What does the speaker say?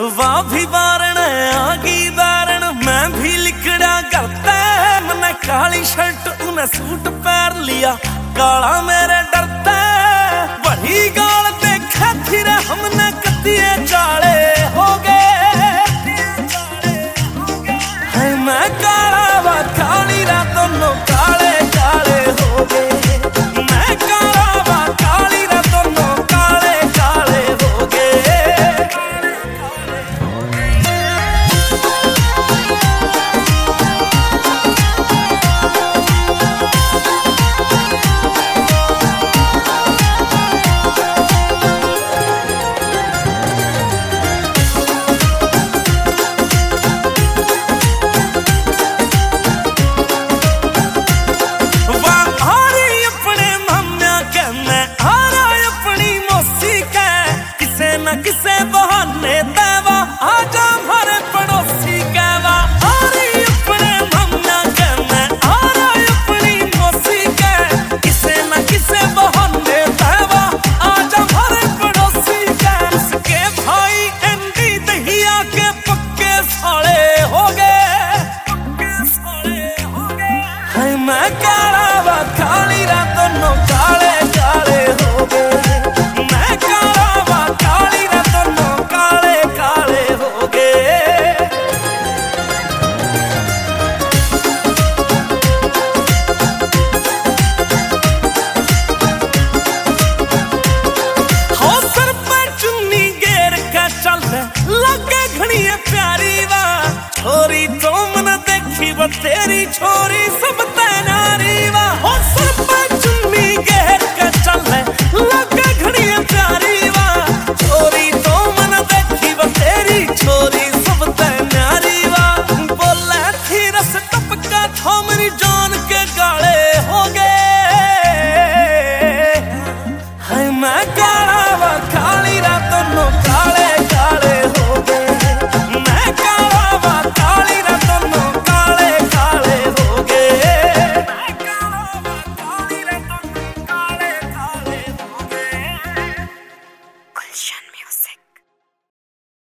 वाह भी वारण आगी दारण मैं भी लिखड़ा करता मैंने काली शर्ट उन्हें सूट पैर लिया काला मेरे डरता बड़ी गाल देखा फिर हमने कतिये चाले हो गए मैं काला वा काली रा दोनों काले काले हो गए मैं काला वा काली रा दोनों काले काले हो गए। किसे बहाने देवा आजा हमारे पड़ोसी कहवा आ रही अपने मम्मा कहना आ रही अपनी मौसी कह किसे न किसे बहाने देवा आजा हमारे पड़ोसी कह उसके भाई एंडी दहिया के पक्के साले हो गए है मैं काला वा काली रा दोनों काले काले हो गए। छोरी तो मन देखी वो तेरी छोरी सब